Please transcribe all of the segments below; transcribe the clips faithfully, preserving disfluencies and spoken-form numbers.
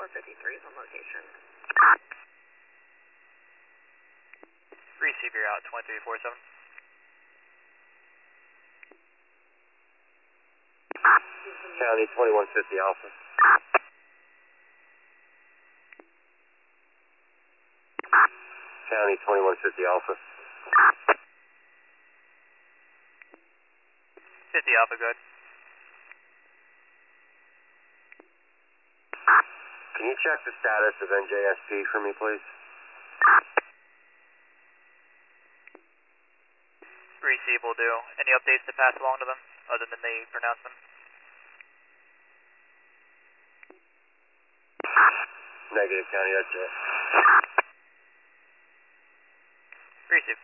fifty-three is on location. Receive, you're out, twenty-three forty-seven. County twenty-one fifty Alpha. County twenty-one fifty Alpha. fifty Alpha, good. Can you check the status of N J S P for me, please? Receive will do. Any updates to pass along to them, other than the pronouncement? Negative, County, that's it. Receive.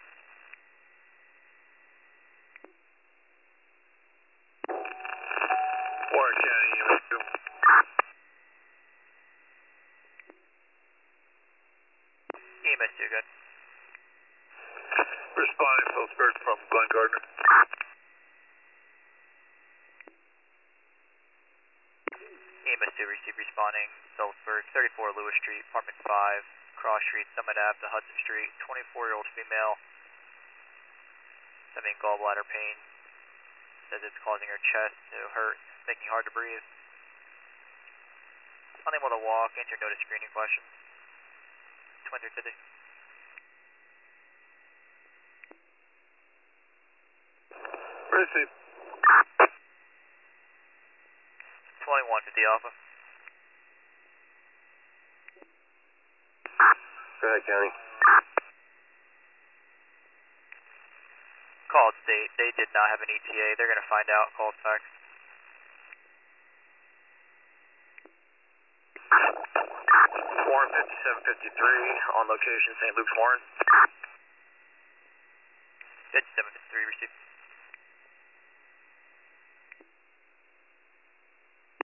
Warren County, U S two. E M S two, good. Responding, Phillipsburg from Glen Gardner. E M S two, receive, responding, Phillipsburg, thirty-four Lewis Street, apartment five, Cross Street, Summit Ave to Hudson Street, twenty-four-year-old female, having gallbladder pain, says it's causing her chest to hurt, making it hard to breathe. Unable to walk, answer no to screening questions. twenty-three fifty. Receive. twenty-one fifty Alpha. Go ahead, County. Called state. They did not have an E T A. They're going to find out. Called fax. Warren fifty-seven fifty-three on location, Saint Luke's Warren. fifty-seven fifty-three, received.